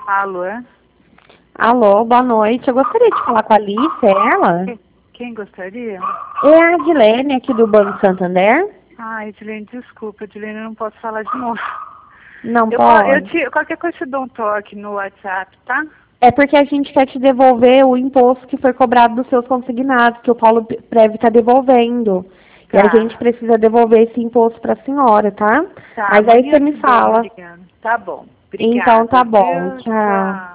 Alô, é? Alô, boa noite. Eu gostaria de falar com a Alice, é ela? Quem gostaria? É a Adilene aqui do Banco Santander? Ah, Edilene, desculpa, Edilene, eu não posso falar de novo. Não pode. Qualquer coisa eu te dou um toque no WhatsApp, tá? É porque a gente quer te devolver o imposto que foi cobrado dos seus consignados, que o Paulo Prev está devolvendo. E a gente Tá. precisa devolver esse imposto para a senhora, tá? Tá, Mas aí amanhã você eu me te dou uma fala. ligando. Tá bom. Então Obrigada, tá bom, viu? tchau. Tchau.